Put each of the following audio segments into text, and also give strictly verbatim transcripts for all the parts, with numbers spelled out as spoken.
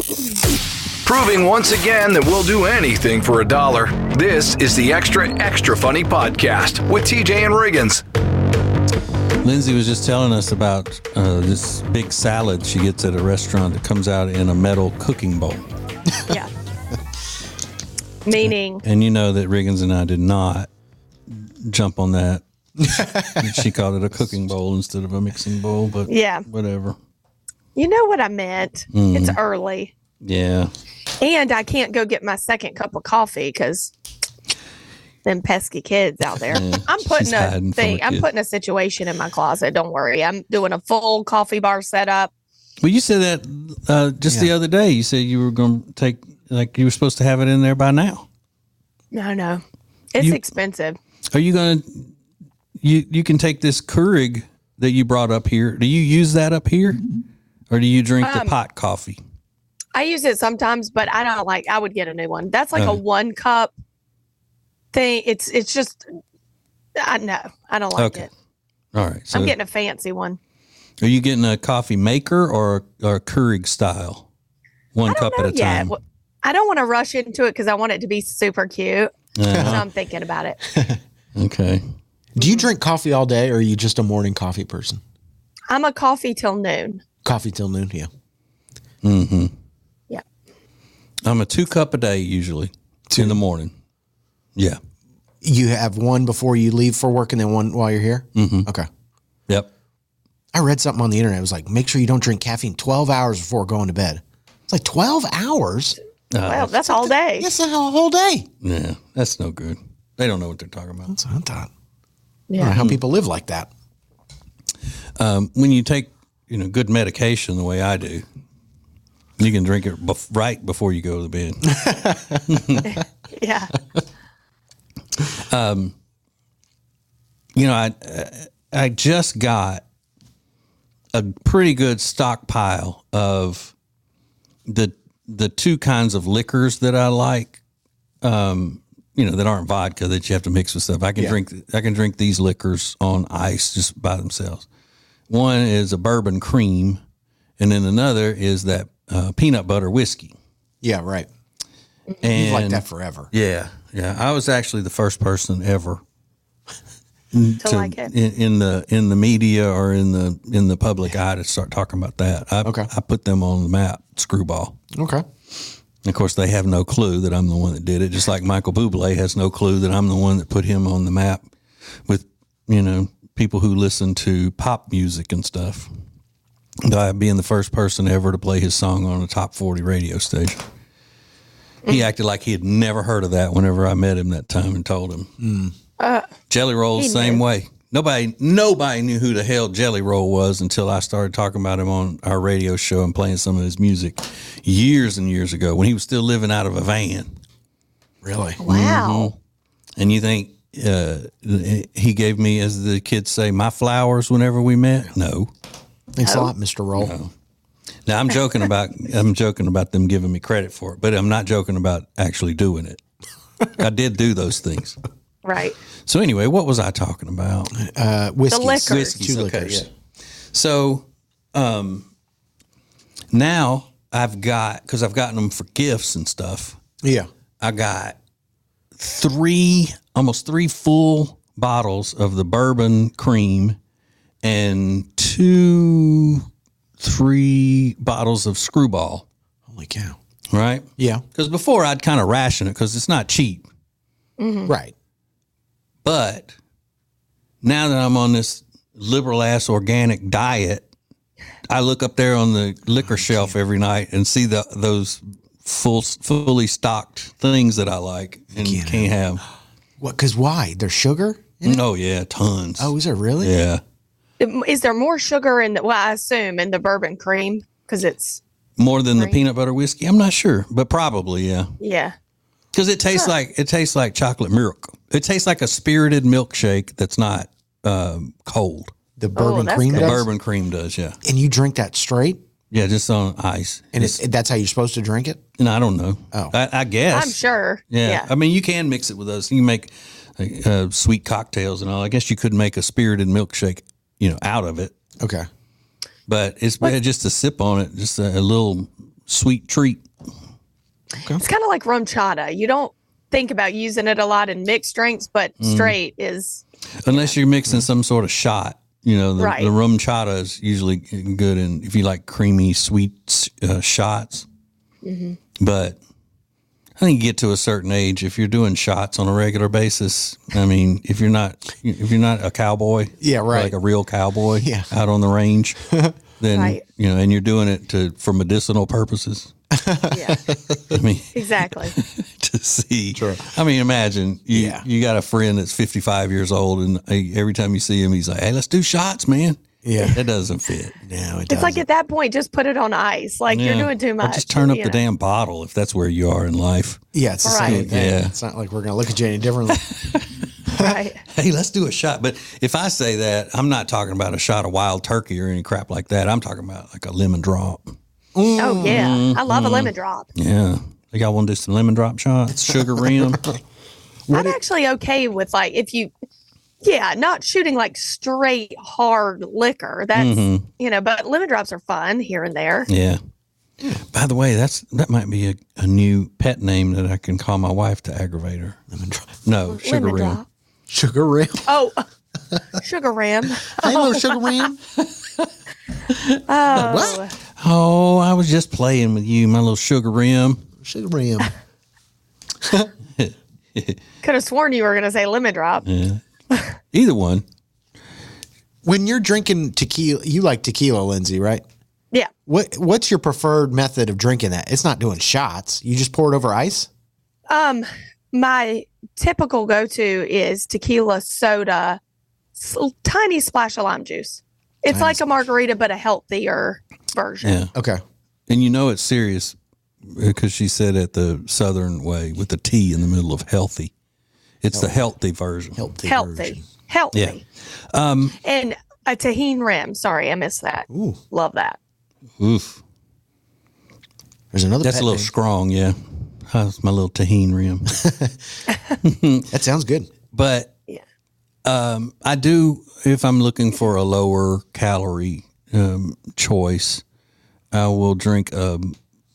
Proving once again that we'll do anything for a dollar. This is the Extra Extra Funny Podcast with T J and Riggins. Lindsay was just telling us about uh, this big salad she gets at a restaurant that comes out in a metal cooking bowl. Yeah. Meaning. And you know that Riggins and I did not jump on that. She called it a cooking bowl instead of a mixing bowl, but yeah, whatever. You know what I meant. Mm. It's early. Yeah. And I can't go get my second cup of coffee because them pesky kids out there. Yeah, I'm putting a thing. I'm putting a situation in my closet. Don't worry. I'm doing a full coffee bar setup. Well, you said that uh, just yeah. the other day. You said you were going to take, like you were supposed to have it in there by now. No, no. It's you, expensive. Are you going to, you, you can take this Keurig that you brought up here. Do you use that up here? Or do you drink um, the pot coffee? I use it sometimes, but I don't like, I would get a new one. That's like uh, a one cup thing. It's, it's just, I know, I don't like okay. it. All right. So I'm getting a fancy one. Are you getting a coffee maker or, or a Keurig style? One cup at a yet. time? I don't want to rush into it because I want it to be super cute. Uh-huh. So I'm thinking about it. Okay. Do you drink coffee all day or are you just a morning coffee person? I'm a coffee till noon. Coffee till noon, yeah. Mm-hmm. Yeah. I'm a two cup a day usually two. in the morning. Yeah. You have one before you leave for work and then one while you're here? Mm-hmm. Okay. Yep. I read something on the internet. It was like, make sure you don't drink caffeine twelve hours before going to bed. It's like twelve hours? Uh, well, that's all day. That's a whole day. Yeah, that's no good. They don't know what they're talking about. That's what I thought. Yeah. I don't know how people live like that. Um, when you take, you know, good medication the way I do, you can drink it bef- right before you go to bed. Yeah. Um, you know, I I just got a pretty good stockpile of the the two kinds of liquors that I like. Um, you know, that aren't vodka that you have to mix with stuff. I can yeah. drink I can drink these liquors on ice just by themselves. One is a bourbon cream, and then another is that uh, peanut butter whiskey. Yeah, right. And you've liked that forever. Yeah, yeah. I was actually the first person ever to, to like it in, in the in the media or in the in the public eye to start talking about that. I, okay, I put them on the map. Screwball. Okay. Of course, they have no clue that I'm the one that did it. Just like Michael Bublé has no clue that I'm the one that put him on the map with, you know, people who listen to pop music and stuff. By being the first person ever to play his song on a top forty radio station. He acted like he had never heard of that whenever I met him that time and told him. Mm. Uh, Jelly Roll's same knew. way. Nobody nobody knew who the hell Jelly Roll was until I started talking about him on our radio show and playing some of his music years and years ago when he was still living out of a van. Really? Wow. Mm-hmm. And you think uh, he gave me, as the kids say, my flowers whenever we met? No. Thanks no. a lot, Mister Roll. No. Now I'm joking about I'm joking about them giving me credit for it, but I'm not joking about actually doing it. I did do those things. Right. So anyway, what was I talking about? Uh, whiskeys. The liquors. Whiskeys. Two Okay, liquors. yeah. So um, now I've got, because I've gotten them for gifts and stuff. Yeah. I got three, almost three full bottles of the bourbon cream and two, three bottles of Screwball. Holy cow. Right? Yeah. Because before I'd kind of ration it because it's not cheap. Mm-hmm. Right. But now that I'm on this liberal ass organic diet, I look up there on the liquor shelf every night and see the those full, fully stocked things that I like and can't, can't have. have. What? Because why? There's sugar in it? Oh, yeah, tons. Oh, is there really? Yeah. Is there more sugar in the, well, I assume in the bourbon cream because it's more than cream. the peanut butter whiskey? I'm not sure, but probably, yeah. Yeah. Because it tastes huh. like it tastes like chocolate milk. It tastes like a spirited milkshake that's not um, cold. The bourbon oh, cream The does? bourbon cream does, yeah. And you drink that straight? Yeah, just on ice. And it's, that's how you're supposed to drink it? And I don't know. Oh. I, I guess. I'm sure. Yeah. yeah. I mean, you can mix it with those. You can make uh, sweet cocktails and all. I guess you could make a spirited milkshake, you know, out of it. Okay. But it's what? just a sip on it, just a, a little sweet treat. Okay. It's kind of like rum chata. You don't think about using it a lot in mixed drinks, but mm. straight is. Unless yeah. you're mixing some sort of shot. You know, the, right. the rum chata is usually good in if you like creamy, sweet uh, shots. Mm-hmm. But I think you get to a certain age, if you're doing shots on a regular basis, I mean, if you're not if you're not a cowboy, yeah, right, like a real cowboy yeah. out on the range, then, right. you know, and you're doing it to for medicinal purposes. Yeah, I mean, exactly. To see, sure. I mean, imagine you yeah. you got a friend that's fifty-five years old, and uh, every time you see him, he's like, "Hey, let's do shots, man." Yeah, that doesn't fit. No, it doesn't. It's like at that point, just put it on ice. Like yeah. you're doing too much. Or just turn up the know. damn bottle if that's where you are in life. Yeah, it's the right. same thing. Yeah. It's not like we're gonna look at you any differently. Right. Hey, let's do a shot. But if I say that, I'm not talking about a shot of wild turkey or any crap like that. I'm talking about like a lemon drop. Mm. Oh yeah, I love mm. a lemon drop. Yeah, you got one to do some lemon drop shots, sugar rim. I'm actually okay with like if you, yeah, not shooting like straight hard liquor. That's mm-hmm. you know, but lemon drops are fun here and there. Yeah. By the way, that's that might be a, a new pet name that I can call my wife to aggravate her. Lemon drop. No, sugar lemon rim. Drop. Sugar rim. Oh, sugar rim. Hey, little sugar rim. Oh. What? Oh, I was just playing with you, my little sugar rim. Sugar rim. Could have sworn you were going to say lemon drop. Yeah. Either one. When you're drinking tequila, you like tequila, Lindsay, right? Yeah. What What's your preferred method of drinking that? It's not doing shots. You just pour it over ice? Um, my typical go-to is tequila soda, tiny splash of lime juice. It's tiny like splash. A margarita, but a healthier version. Yeah. Okay. And you know it's serious because she said it the Southern way with the T in the middle of healthy. It's healthy. The healthy version. Healthy. Healthy. Version. Healthy. Yeah. Um, and a Tajín rim. Sorry, I missed that. Ooh. Love that. Oof. There's another That's pet a little name. strong, yeah. That's my little Tajín rim. That sounds good. But yeah. um, I do, if I'm looking for a lower calorie um, choice, I will drink um,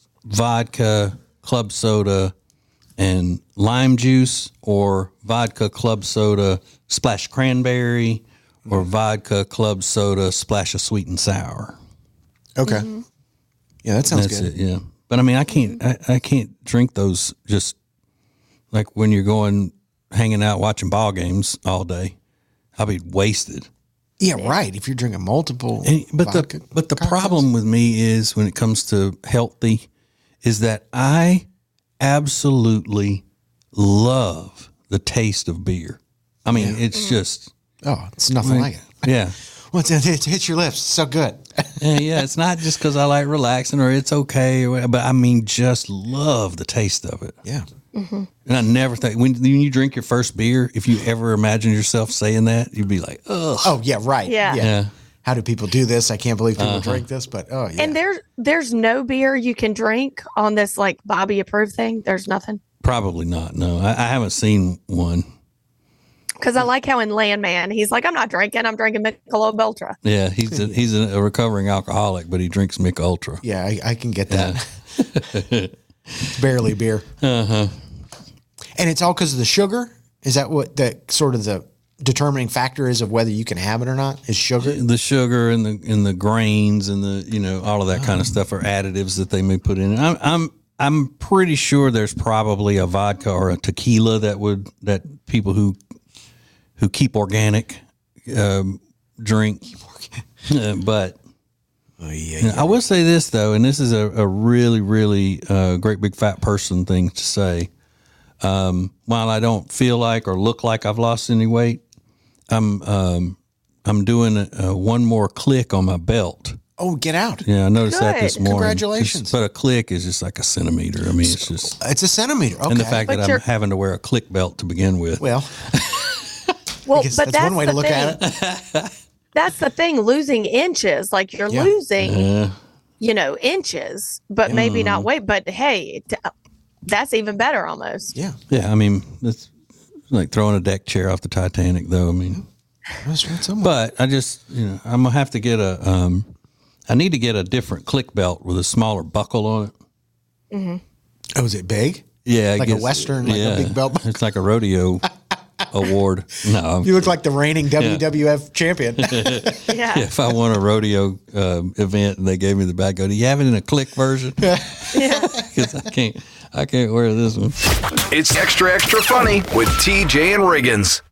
vodka, club soda, and lime juice, or vodka, club soda, splash cranberry, or vodka, club soda, splash of sweet and sour. Okay. Mm-hmm. Yeah, that sounds That's good. It, yeah. But I mean, I can't, I, I can't drink those just like when you're going, hanging out, watching ball games all day. I'll be wasted. Yeah, right. If you're drinking multiple. And, but the, but the cocktails. Problem with me is when it comes to healthy is that I absolutely love the taste of beer. I mean, yeah. it's just. Oh, it's nothing I mean, like it. Yeah. Once it hits, hits your lips, it's so good. yeah, yeah, it's not just because I like relaxing or it's okay, or whatever, but I mean, just love the taste of it. Yeah. Mm-hmm. And I never think, when, when you drink your first beer, if you ever imagine yourself saying that, you'd be like, ugh. Oh, yeah, right. Yeah. yeah. yeah. How do people do this? I can't believe people uh-huh. drink this, but oh, yeah. And there, there's no beer you can drink on this, like, Bobby approved thing? There's nothing? Probably not, no. I, I haven't seen one. Because I like how in Landman, he's like, I'm not drinking, I'm drinking Michelob Ultra. Yeah, he's a, he's a recovering alcoholic, but he drinks Mich Ultra. Yeah, I, I can get that. Yeah. Barely beer. Uh-huh. And it's all because of the sugar? Is that what the sort of the determining factor is of whether you can have it or not? Is sugar? The sugar and the and the grains and the, you know, all of that oh. kind of stuff are additives that they may put in. I'm I'm I'm pretty sure there's probably a vodka or a tequila that would that people who who keep organic um, drink. uh, but oh, yeah, you know, yeah. I will say this, though, and this is a, a really, really uh, great big fat person thing to say. Um, while I don't feel like or look like I've lost any weight, I'm um, I'm doing a, a one more click on my belt. Oh, get out. Yeah, I noticed Good. that this morning. Congratulations. Just, but a click is just like a centimeter. I mean, it's just... It's a centimeter, okay. And the fact but that I'm having to wear a click belt to begin with. Well... Well, but that's, that's one way to look thing. at it. That's the thing, losing inches. Like you're yeah. losing, Yeah. you know, inches, but Yeah. maybe not weight. But hey, t- that's even better almost. Yeah. Yeah, I mean, it's like throwing a deck chair off the Titanic, though. I mean, That's right somewhere. but I just, you know, I'm going to have to get a, um, I need to get a different click belt with a smaller buckle on it. Mm-hmm. Oh, is it big? Yeah, like a Western, like yeah, a big belt. It's like a rodeo award. No, you look like the reigning W W F yeah. champion. yeah. yeah. If I won a rodeo um, event and they gave me the bag, go, do you have it in a click version? Yeah, because I can't, I can't wear this one. It's extra extra funny with T J and Riggins.